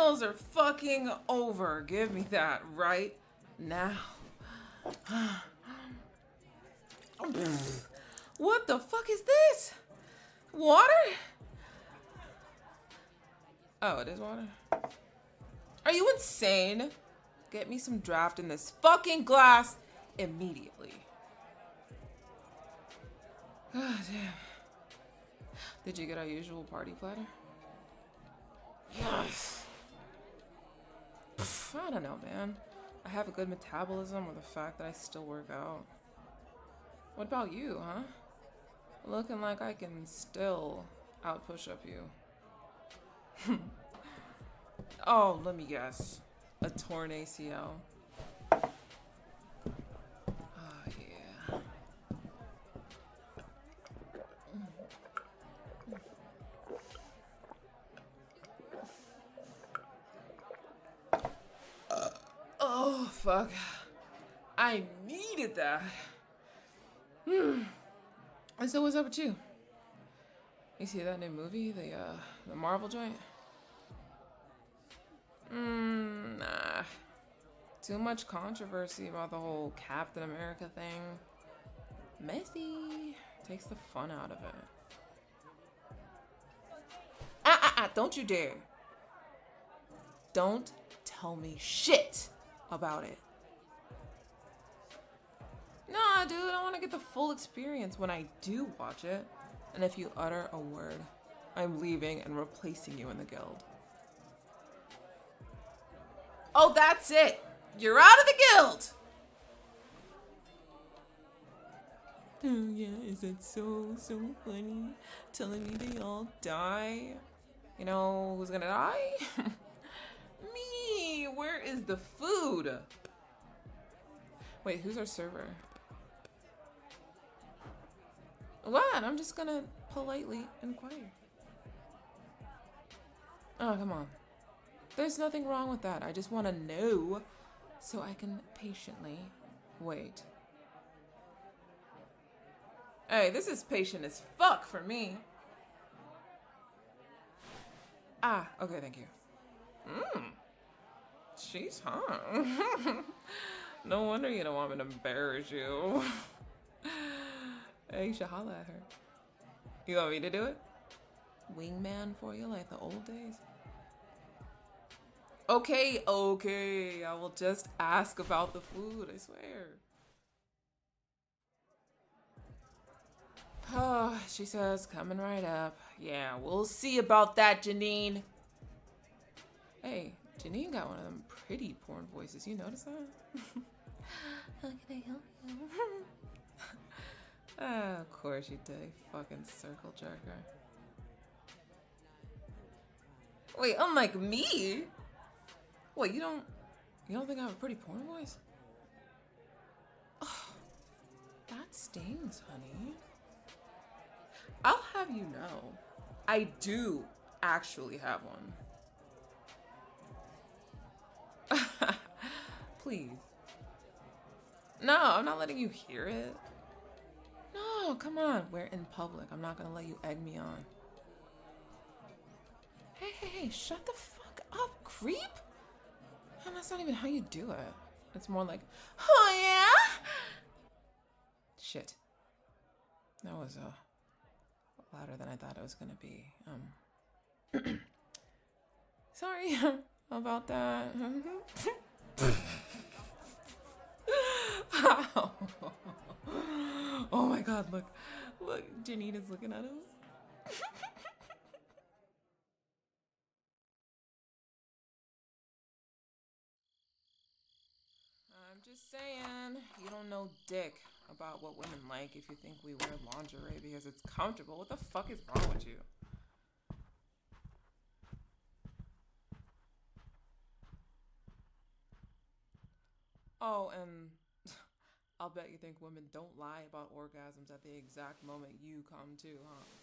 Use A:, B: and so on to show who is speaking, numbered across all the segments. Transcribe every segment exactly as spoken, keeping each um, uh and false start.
A: finals are fucking over. Give me that right now. What the fuck is this? Water? Oh, it is water? Are you insane? Get me some draft in this fucking glass immediately. God damn. Did you get our usual party platter? Yes. Pff, I don't know, man. I have a good metabolism or the fact that I still work out. What about you, huh? Looking like I can still out push up you. Oh, let me guess. A torn A C L. Oh, yeah. Uh, oh, fuck. I needed that. Hmm. And so what's up with you? You see that new movie, the uh, the Marvel joint? Mm, nah. Too much controversy about the whole Captain America thing. Messy. Takes the fun out of it. Ah, ah, ah, don't you dare. Don't tell me shit about it. Nah, dude, I want to get the full experience when I do watch it. And if you utter a word, I'm leaving and replacing you in the guild. Oh, that's it. You're out of the guild. Oh, yeah, is it so, so funny? Telling me they all die? You know who's gonna die? Me. Where is the food? Wait, who's our server? What? I'm just gonna politely inquire. Oh, come on. There's nothing wrong with that. I just want to know so I can patiently wait. Hey, this is patient as fuck for me. Ah, okay, thank you. Mmm. She's hot. No wonder you don't want me to embarrass you. Hey, you should holla at her. You want me to do it? Wingman for you like the old days? Okay, okay. I will just ask about the food, I swear. Oh, she says, coming right up. Yeah, we'll see about that, Janine. Hey, Janine got one of them pretty porn voices. You notice that? How can I help you? Ah, of course you did. Fucking circle jerker. Wait, unlike me? Wait, you don't... You don't think I have a pretty porn voice? Oh, that stings, honey. I'll have you know, I do actually have one. Please. No, I'm not letting you hear it. No, come on. We're in public. I'm not gonna let you egg me on. Hey, hey, hey, shut the fuck up, creep. And that's not even how you do it. It's more like, oh yeah? Shit. That was uh, louder than I thought it was gonna be. Um, sorry about that. Oh my god, look. Look, Janine is looking at us. I'm just saying, you don't know dick about what women like if you think we wear lingerie because it's comfortable. What the fuck is wrong with you? Oh, and I'll bet you think women don't lie about orgasms at the exact moment you come to,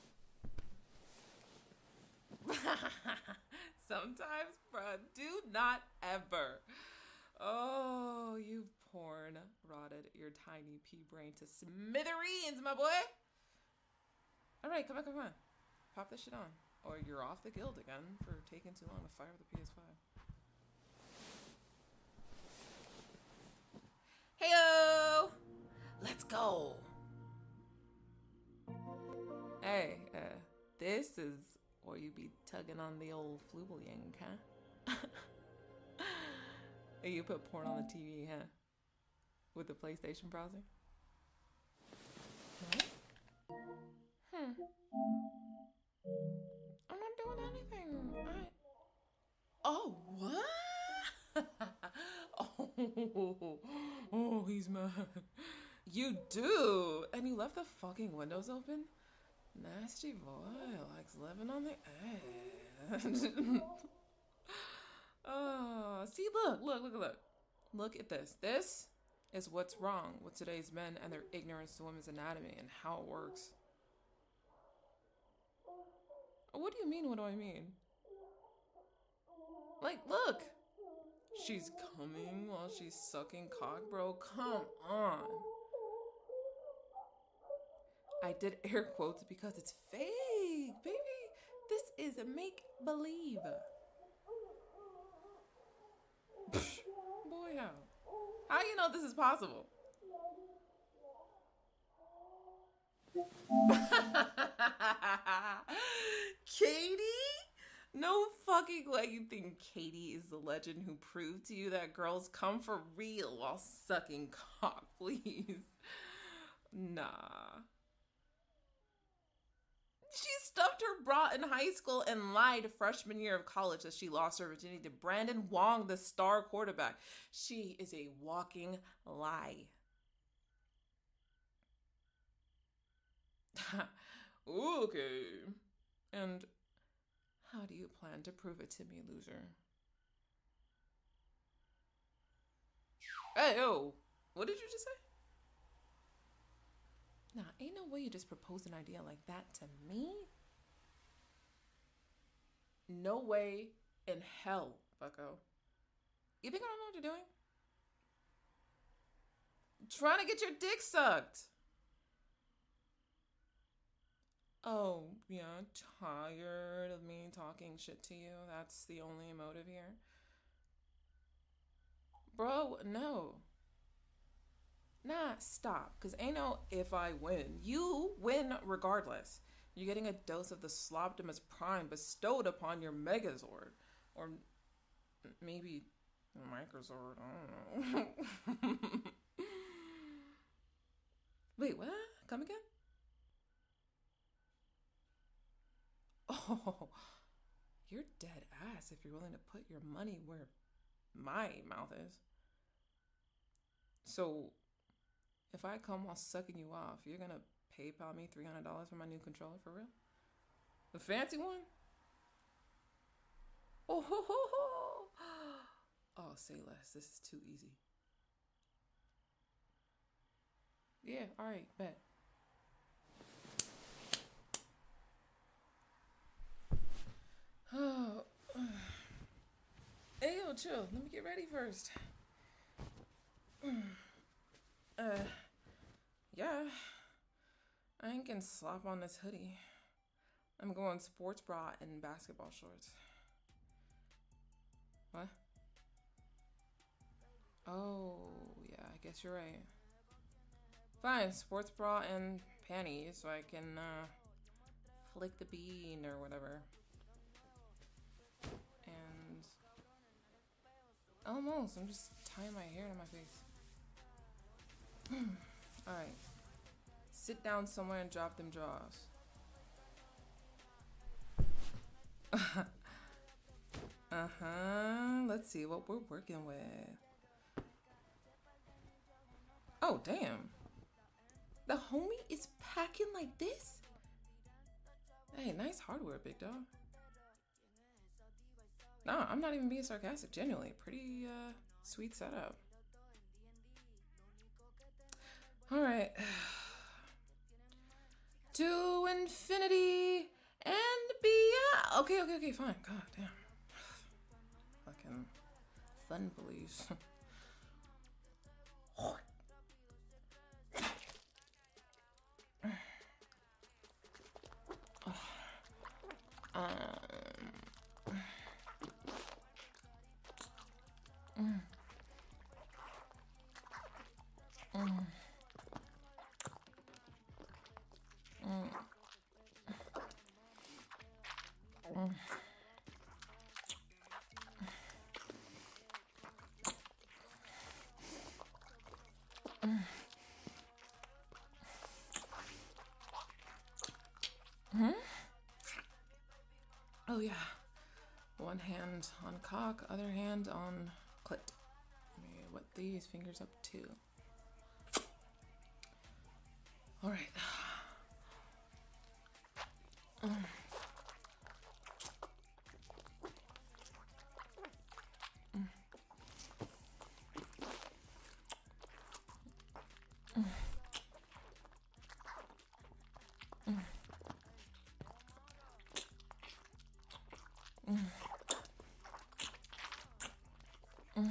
A: huh? Sometimes, bruh, do not ever. Oh, you've porn rotted your tiny pea brain to smithereens, my boy. All right, come on, come on. Pop this shit on. Or you're off the guild again for taking too long to fire the P S five. Let's go. Hey, uh, this is where you be tugging on the old flooble yang, huh? You put porn on the T V, huh? With the PlayStation browser? What? Hmm. I'm not doing anything. I... Oh, what? oh, oh, he's mad. You do, and you left the fucking windows open? Nasty boy likes living on the edge. Oh, see, look, look, look, look. Look at this. This is what's wrong with today's men and their ignorance to women's anatomy and how it works. What do you mean, what do I mean? Like, look. She's coming while she's sucking cock, bro. Come on. I did air quotes because it's fake, baby. This is a make-believe. Boy, how? How you know this is possible? Katie? No fucking way you think Katie is the legend who proved to you that girls come for real while sucking cock, please. Nah. She stuffed her bra in high school and lied freshman year of college that she lost her virginity to Brandon Wong, the star quarterback. She is a walking lie. Okay. And how do you plan to prove it to me, loser? Hey, yo. What did you just say? Nah, ain't no way you just proposed an idea like that to me. No way in hell, bucko. You think I don't know what you're doing? Trying to get your dick sucked. Oh, yeah, tired of me talking shit to you. That's the only motive here. Bro, no. Nah, stop. Because ain't no if I win. You win regardless. You're getting a dose of the Sloptimus Prime bestowed upon your Megazord. Or maybe Microzord. I don't know. Wait, what? Come again? Oh, you're dead ass if you're willing to put your money where my mouth is. So, if I come while sucking you off, you're gonna PayPal me three hundred dollars for my new controller, for real? The fancy one? Oh, ho, ho, ho. Oh, say less. This is too easy. Yeah, alright, bet. Oh. Hey, yo, chill. Let me get ready first. Uh, yeah. I ain't gonna slop on this hoodie. I'm going sports bra and basketball shorts. What? Oh, yeah, I guess you're right. Fine, sports bra and panties so I can, uh, flick the bean or whatever. And almost, I'm just tying my hair to my face. Alright. Sit down somewhere and drop them drawers. Uh-huh. Let's see what we're working with. Oh, damn. The homie is packing like this? Hey, nice hardware, big dog. No, I'm not even being sarcastic. Genuinely, pretty uh, sweet setup. All right. To infinity and beyond. Okay, okay, okay, fine. God damn. Fucking fun police. um. Mm. Mm. Hmm? Oh yeah. One hand on cock, other hand on clit. Let me wet these fingers up too. All right. Um. Mm. Mm. Mm. Mm.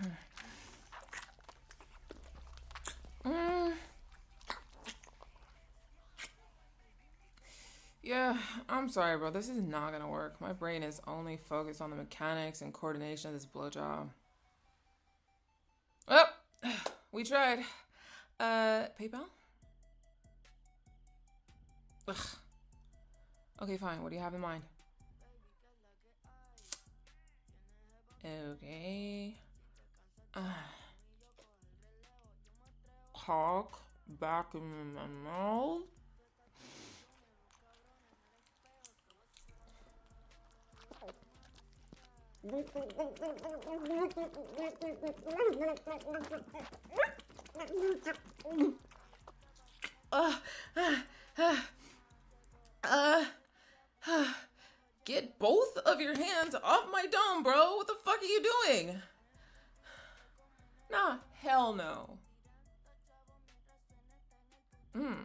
A: Mm. Yeah, I'm sorry, bro. This is not gonna work. My brain is only focused on the mechanics and coordination of this blowjob. Oh, we tried. Uh, PayPal? Ugh. Okay, fine. What do you have in mind? Okay. Uh, cock back in my mouth. Uh, uh, uh, uh, uh, get both of your hands off my dome, bro. What the fuck are you doing? Nah, hell no. Hmm.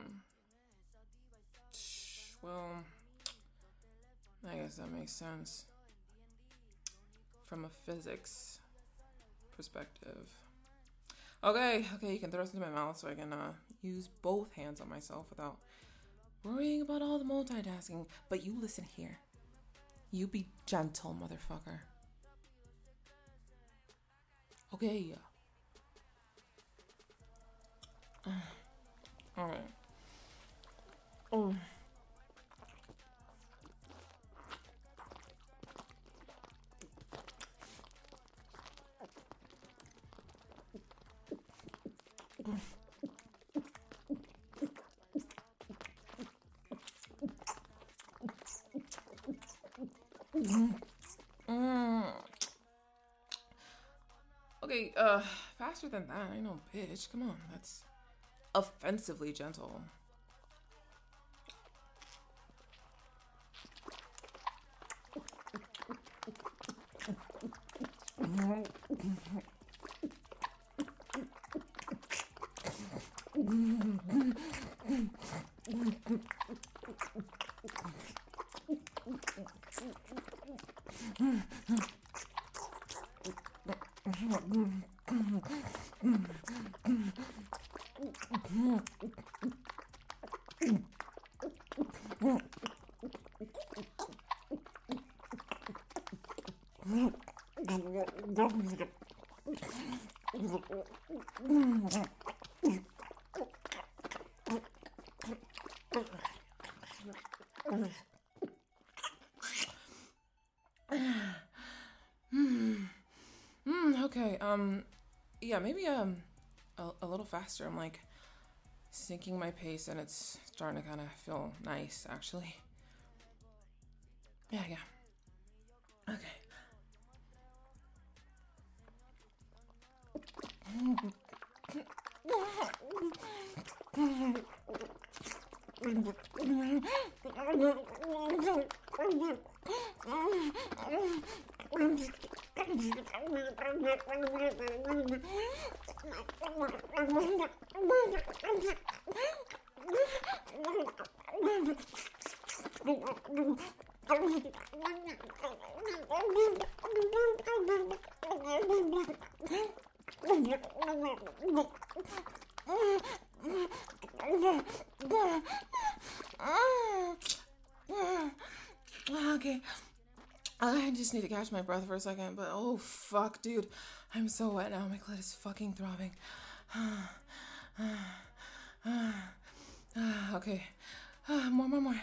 A: Well, I guess that makes sense. From a physics perspective. Okay, okay, you can thrust into my mouth so I can uh, use both hands on myself without worrying about all the multitasking. But you listen here. You be gentle, motherfucker. Okay. Uh, all right. Oh. Mm. Okay, uh, faster than that. I know, bitch. Come on, that's offensively gentle. Mm, okay, um, yeah, maybe um, a, a little faster. I'm like sinking my pace, and it's starting to kind of feel nice, actually. Yeah, yeah. Okay. Okay. I just need to catch my breath for a second, but oh fuck, dude. I'm so wet now. My clit is fucking throbbing. Okay. More, more, more.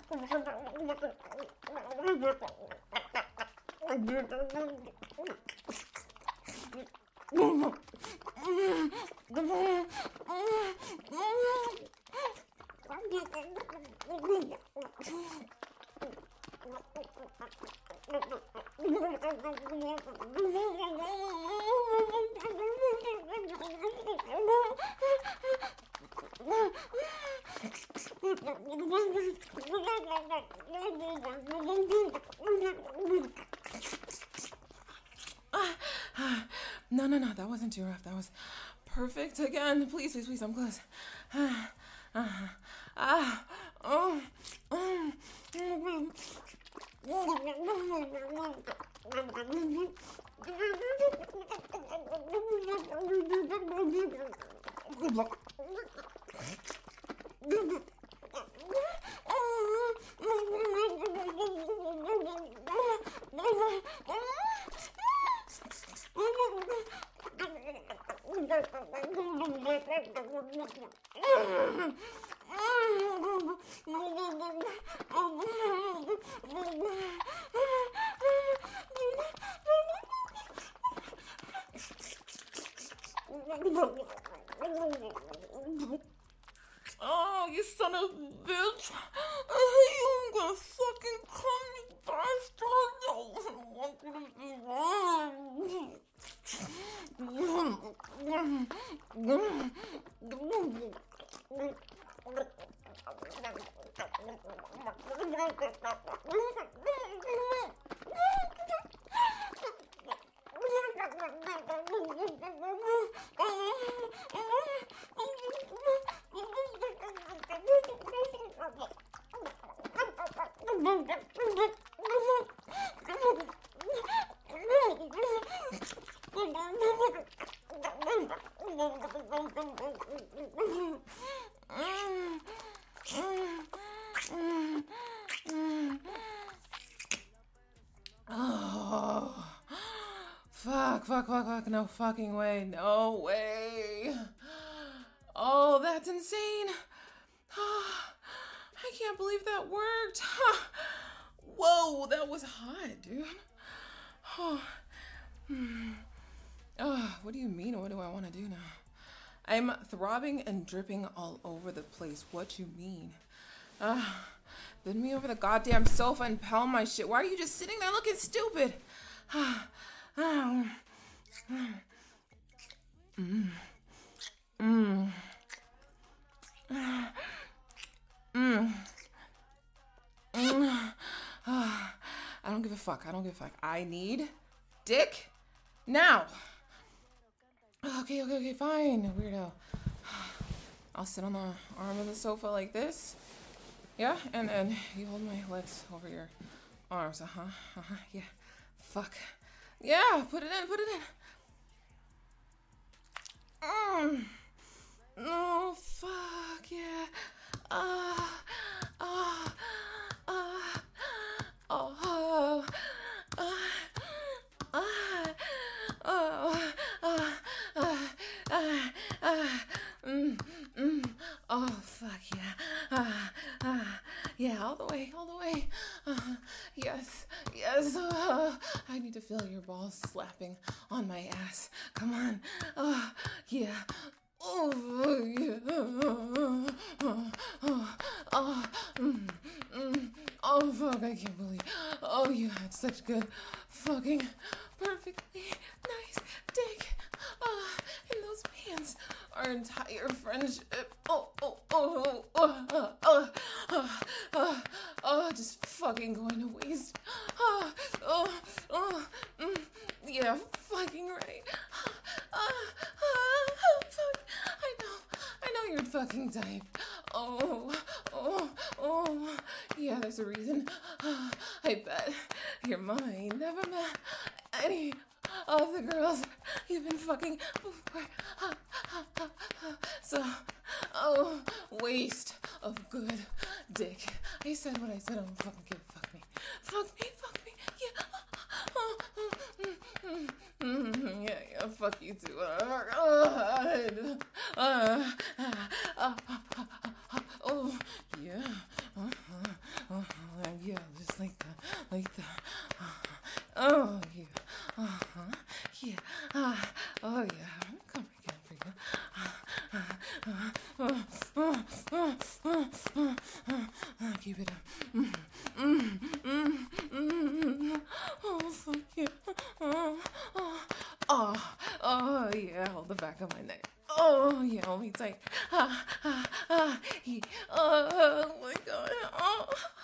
A: No, no, no, that wasn't too rough. That was perfect. Again, please, please, please, I'm close. Ah, ah, ah, oh, oh. Oh, you son of a bitch. I hate you. I'm gonna fucking come, you bastard. I want you to be Oh, fuck, fuck, fuck, fuck, no fucking way, no way. Oh, that's insane. Oh, I can't believe that worked. Whoa, that was hot, dude. Oh, oh, what do you mean? What do I want to do now? I'm throbbing and dripping all over the place. What you mean? Uh, bend me over the goddamn sofa and pound my shit. Why are you just sitting there looking stupid? Mm. Mm. Mm. Mm. I don't give a fuck. I don't give a fuck. I need dick now. Okay, okay, okay, fine, weirdo. I'll sit on the arm of the sofa like this. Yeah, and and you hold my legs over your arms. Uh-huh, uh-huh, yeah. Fuck. Yeah, put it in, put it in. Mm. No, fuck, yeah. Ah, ah, ah, oh, oh, ah, ah, oh, ah, ah, ah, ah, mm, mm, oh, fuck, yeah, ah, ah, yeah, all the way, all the way, uh, yes, yes, uh, I need to feel your balls slapping on my ass, come on, uh, yeah, oh, yeah, oh, oh, oh, oh, mm, mm, oh, fuck, I can't believe, oh, you had such good fucking perfectly nice dick, oh, in those pants, our entire friendship, oh, oh, oh, oh, oh, oh, oh, oh, oh, just fucking going to waste, oh, oh, oh, mm, yeah, fucking right, oh, oh, oh, fuck, I know, I know you're fucking type, oh, oh, oh, yeah, there's a reason, oh, I bet you're mine, never met any of the girls you've been fucking before. So, oh, waste of good dick. I said what I said. I don't fucking give a fuck me. Fuck me, fuck me. Yeah. Oh, mm, mm, mm, yeah, yeah. Fuck you too. Uh, uh, uh, uh, uh, uh, oh, yeah. Uh, uh, uh, Oh, yeah. Uh-huh. Yeah. Uh, oh, yeah. Come again for you. Uh, uh, uh, uh, uh, uh, uh, uh, uh, keep it up. Mm, mm, mm, mm, mm. Oh, fuck yeah. Oh, oh, oh, oh, yeah. Hold the back of my neck. Oh, yeah. Hold me tight. Ah, ah, ah. Yeah. Oh, my God. Oh.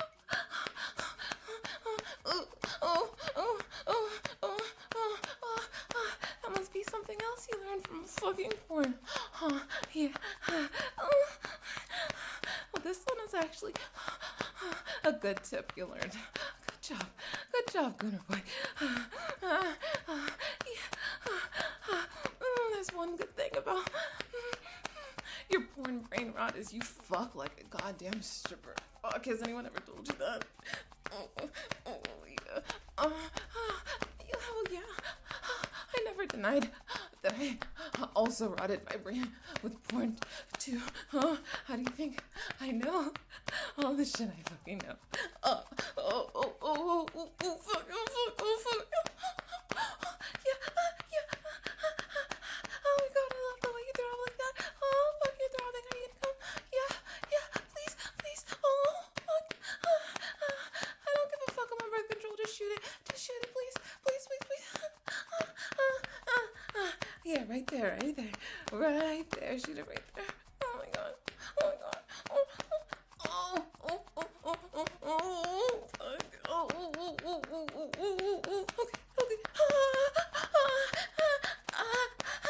A: Oh, oh, oh, oh, oh, oh, oh, that must be something else you learned from fucking porn. Huh, yeah. Oh. Well, this one is actually a good tip you learned. Good job. Good job, Gunnar boy. Uh, uh, yeah. Mm, there's one good thing about your porn brain rot is you fuck like a goddamn stripper. Fuck, has anyone ever told you that? Oh, oh, yeah. Uh, uh, yeah, well, yeah. I never denied that I also rotted my brain with porn, too. Huh? How do you think I know all the shit I fucking know? Uh, oh, oh, oh, oh, oh, oh, fuck, oh, fuck, oh, fuck. Yeah, uh, yeah. Oh, my God, I love the way you throw like that. Oh, fuck, you're throbbing. Are you gonna come? Yeah, yeah, please, please. Oh, fuck. Uh, uh, I don't give a fuck about birth control. Just shoot it. Just shoot it, please. Please, please, please. Uh, uh, uh, uh. Yeah, right there, right there. Right there. Shoot it right there. Oh, my God. Oh, my God. Oh, oh, oh, oh, oh, oh, oh, fuck. Oh, oh, oh, oh, oh, oh, oh, oh, okay, okay. Ah, ah, ah, ah,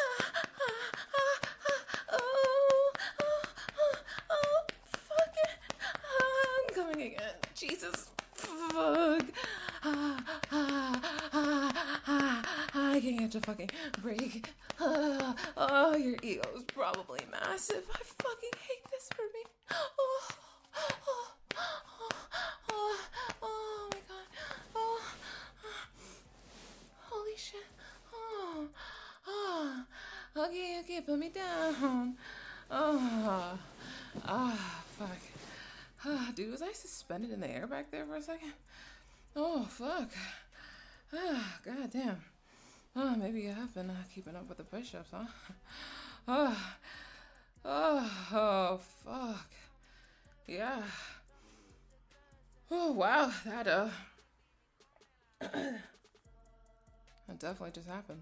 A: ah, oh, oh, oh, fuck it. I'm coming again. Jesus. Fuck. Ah, ah, ah, ah, I can't get a fucking break. Ah, oh, your ego is probably massive. I fucking hate this for me. Oh, oh, oh, oh, oh my God. Oh, holy shit. Oh, oh. Okay, okay, put me down. Oh, ah, fuck. Ah, dude, was I suspended in the air back there for a second? Oh, fuck. Ah, god damn. Oh, maybe you have been uh, keeping up with the push-ups, huh? Oh, oh, oh, fuck. Yeah. Oh, wow, that, uh... that definitely just happened.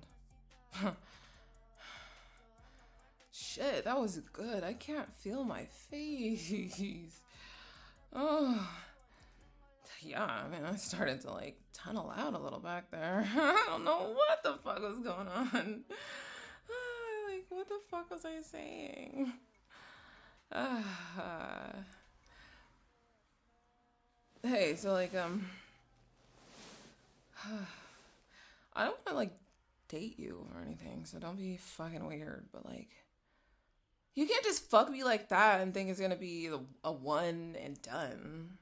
A: Shit, that was good. I can't feel my face. Oh, yeah, I mean, I started to, like, tunnel out a little back there. I don't know what the fuck was going on. Like, what the fuck was I saying? Uh, hey, so, like, um... I don't want to, like, date you or anything, so don't be fucking weird, but, like... You can't just fuck me like that and think it's gonna be a one and done.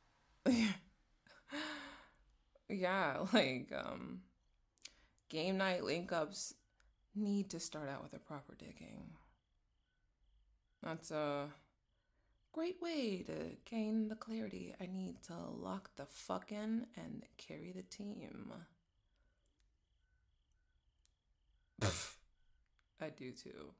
A: Yeah, like, um, game night link-ups need to start out with a proper digging. That's a great way to gain the clarity I need to lock the fuck in and carry the team. I do too.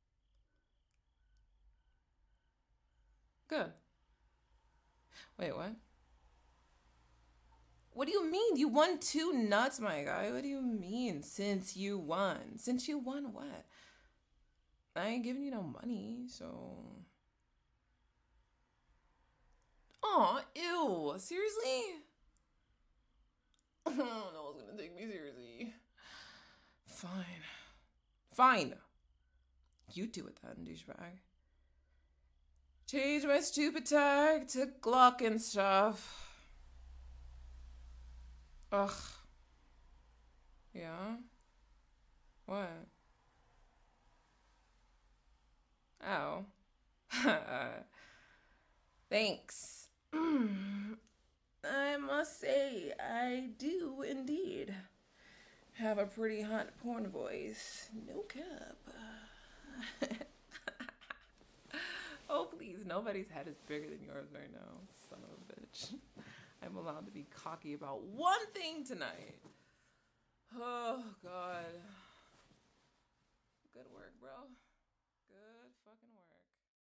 A: Good. Wait, what? What do you mean? You won two nuts, my guy. What do you mean? Since you won. Since you won what? I ain't giving you no money, so... Aw, ew. Seriously? No one's gonna take me seriously. Fine. Fine. You do it then, douchebag. Change my stupid tag to Glock and stuff. Ugh. Yeah? What? Oh. Thanks. I must say, I do indeed have a pretty hot porn voice. No cap. Oh, please. Nobody's head is bigger than yours right now. Son of a bitch. I'm allowed to be cocky about one thing tonight. Oh, God. Good work, bro.